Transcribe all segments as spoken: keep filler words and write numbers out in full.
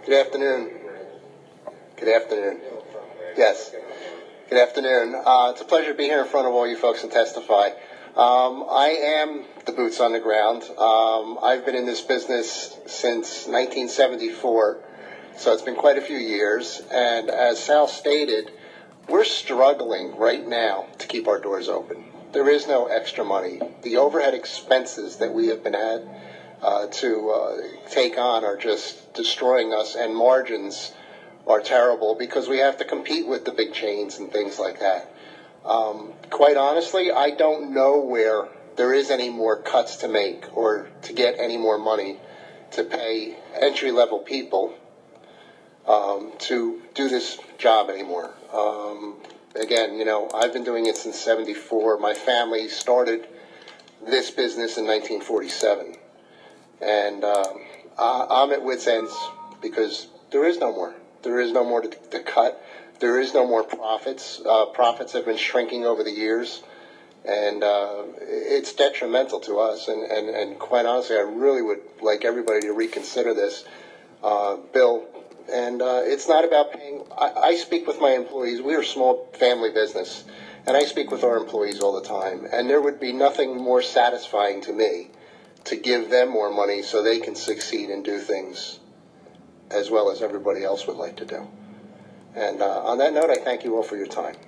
Good afternoon. Good afternoon. Yes. Good afternoon. Uh, it's a pleasure to be here in front of all you folks and testify. Um, I am the boots on the ground. Um, I've been in this business since nineteen seventy-four, so it's been quite a few years. And as Sal stated, we're struggling right now to keep our doors open. There is no extra money. The overhead expenses that we have been had uh, to uh, take on are just destroying us, and margins are terrible because we have to compete with the big chains and things like that. Um, quite honestly, I don't know where there is any more cuts to make or to get any more money to pay entry-level people um, to do this job anymore. Um, again, you know, I've been doing it since seventy-four. My family started this business in nineteen forty-seven. And um, I, I'm at wit's ends because there is no more. There is no more to, to cut. There is no more profits. Uh, profits have been shrinking over the years, and uh, it's detrimental to us. And, and, and quite honestly, I really would like everybody to reconsider this uh, bill. And uh, it's not about paying. I, I speak with my employees. We are a small family business, and I speak with our employees all the time. And there would be nothing more satisfying to me to give them more money so they can succeed and do things as well as everybody else would like to do. And uh, on that note, I thank you all for your time.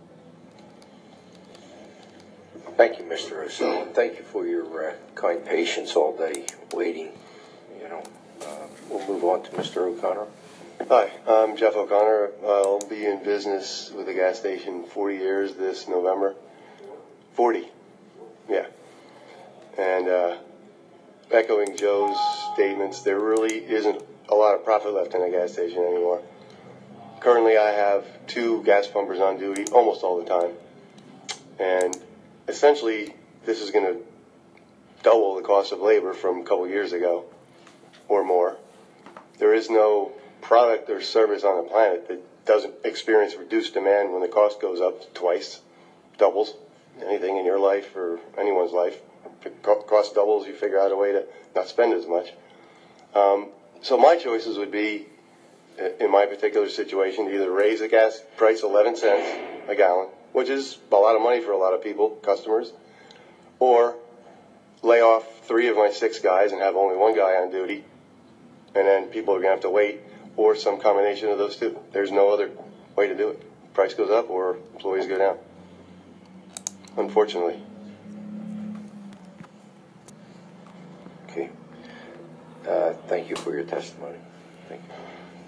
Thank you, Mister Russo, and thank you for your uh, kind patience all day waiting. You know, uh, we'll move on to Mister O'Connor. Hi, I'm Jeff O'Connor. I'll be in business with the gas station forty years this November. forty, yeah. And uh, echoing Joe's statements, there really isn't a lot of profit left in a gas station anymore. Currently, I have two gas pumpers on duty almost all the time. And essentially, this is going to double the cost of labor from a couple years ago or more. There is no product or service on the planet that doesn't experience reduced demand when the cost goes up twice, doubles. Anything in your life or anyone's life, if it cost doubles, you figure out a way to not spend as much. Um, so my choices would be, in my particular situation, to either raise the gas price eleven cents a gallon, which is a lot of money for a lot of people, customers, or lay off three of my six guys and have only one guy on duty, and then people are going to have to wait, or some combination of those two. There's no other way to do it. Price goes up or employees go down, unfortunately. Okay. Uh, thank you for your testimony. Thank you.